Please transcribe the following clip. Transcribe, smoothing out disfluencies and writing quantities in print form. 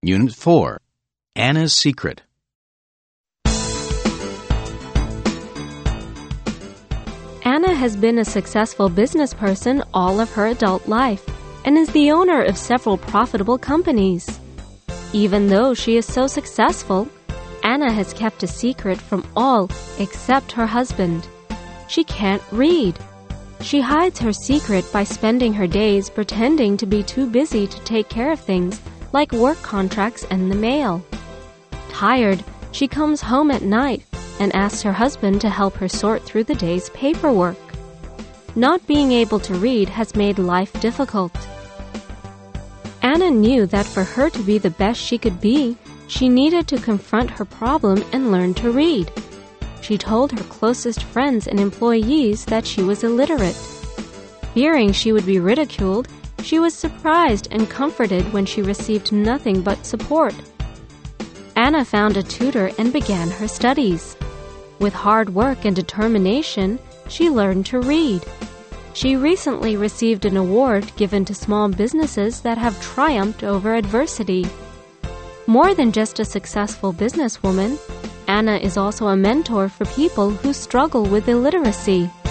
Unit 4, Anna's Secret. Anna has been a successful business person all of her adult life and is the owner of several profitable companies. Even though she is so successful, Anna has kept a secret from all except her husband. She can't read. She hides her secret by spending her days pretending to be too busy to take care of things like work contracts and the mail. Tired, she comes home at night and asks her husband to help her sort through the day's paperwork. Not being able to read has made life difficult. Anna knew that for her to be the best she could be, she needed to confront her problem and learn to read. She told her closest friends and employees that she was illiterate. Fearing she would be ridiculed, she was surprised and comforted when she received nothing but support. Anna found a tutor and began her studies. With hard work and determination, she learned to read. She recently received an award given to small businesses that have triumphed over adversity. More than just a successful businesswoman, Anna is also a mentor for people who struggle with illiteracy.